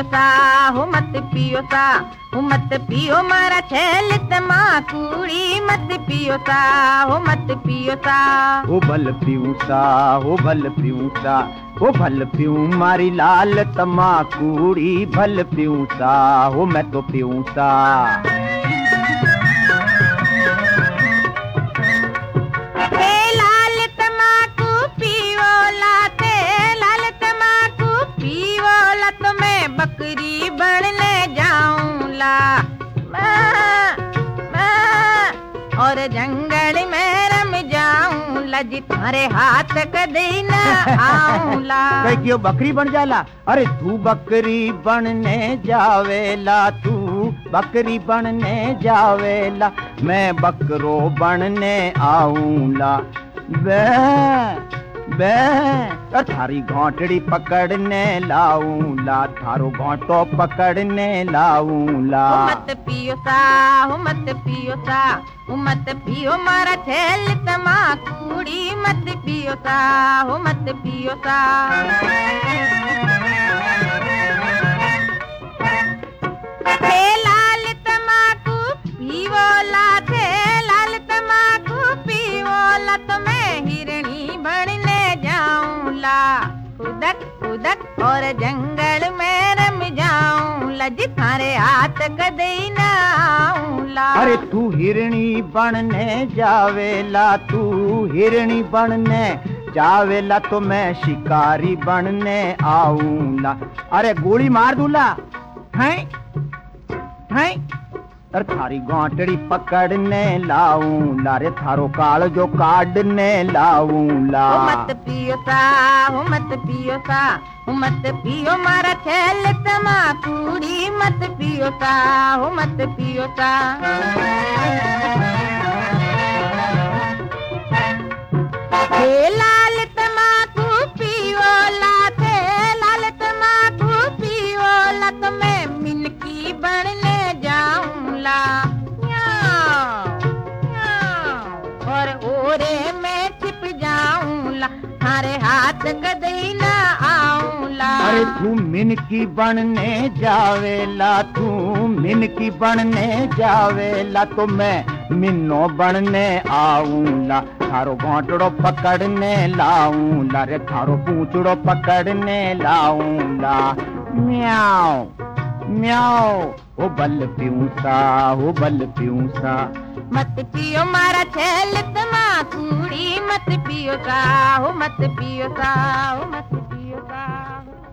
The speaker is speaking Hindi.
सा हो मत पियो सा हो मत पियो मारा छेल तमाकूड़ी मत पियो सा हो मत पियो सा हो भल पीऊं सा हो भल पीऊं सा हो भल पीऊं मारी लाल तमाकूड़ी भल पीऊं सा हो मैं तो पीऊं सा। बकरी बनने जाऊंला और जंगल में रम जाऊंला जितारे हाथ कदे न आऊंला। क्यों बकरी बन जाला? अरे तू बकरी बनने जावेला तू बकरी बनने जावेला मैं बकरो बनने आऊंला। बे बे थारी घोंटड़ी पकड़ने लाऊंला थारो घोंटो पकड़ने लाऊंला। मत पियो सा हो मत पियो सा हो मत पियो मारा छेल तमाकूड़ी मत पियो सा हो मत पियो सा। लाल तमाकू पीवोला थे लाल तमाकू पीवोला तो मैं हिरणी बनने जाऊंला खुदक खुदक और जंगल में रम जाऊंला जितारे हाथ कदे न आऊंला। अरे तू हिरणी बनने जावेला तू हिरणी बनने जावेला तो मैं शिकारी बनने आऊंला। अरे गोली मार दूला हैं हैं अरे थारी घोंटड़ी पकड़ने लाऊंला रे थारो काल जो काटने लाऊंला। मत पियो सा हो मत पियो सा हो मत पियो मारा छेल तमाकूड़ी मत पियो सा हो मत पियो सा। लाल तमाकू पियोला थे लाल तमाकू पियोला तो मैं मिनकी बनने जाऊंला और ओरे में छिप जाऊंला थारे हाथ कदे न आऊंला। अरे तू मिनकी बनने जावेला तू मिनकी बनने जावेला तो मैं मिन्नो बनने आऊंला थारो घोंटड़ो पकड़ने लाऊंला रे थारो पूंछड़ो पकड़ने लाऊंला। म्याऊ म्याऊ हो बल पीऊं सा हो बल पीऊं सा। मत पियो मारा छेल तमाकूड़ी मत पियो सा हो मत पियो सा हो मत पियो सा।